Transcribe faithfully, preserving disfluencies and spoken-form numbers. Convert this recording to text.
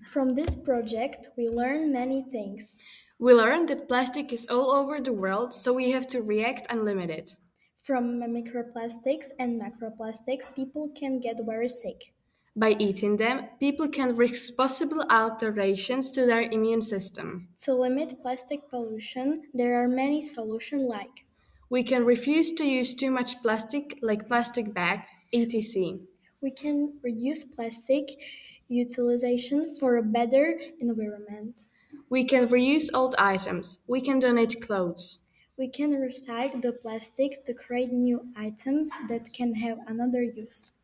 From this project, we learn many things. We learned that plastic is all over the world, so we have to react and limit it. From microplastics and macroplastics, people can get very sick. By eating them, people can risk possible alterations to their immune system. To limit plastic pollution, there are many solutions like We can refuse to use too much plastic, like plastic bag, et cetera. we can reuse plastic utilization for a better environment. We can reuse old items. We can donate clothes. We can recycle the plastic to create new items that can have another use.